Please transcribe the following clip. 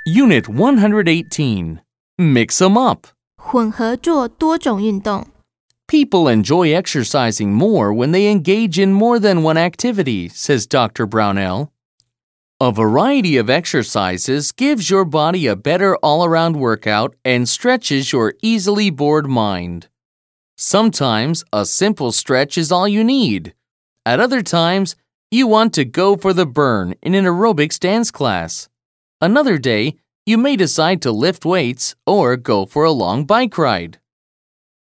Unit 118. Mix 'em up. 混合做多种运动。 People enjoy exercising more when they engage in more than one activity, says Dr. Brownell. A variety of exercises gives your body a better all-around workout and stretches your easily bored mind. Sometimes a simple stretch is all you need. At other times, you want to go for the burn in an aerobics dance class. Another day, you may decide to lift weights or go for a long bike ride.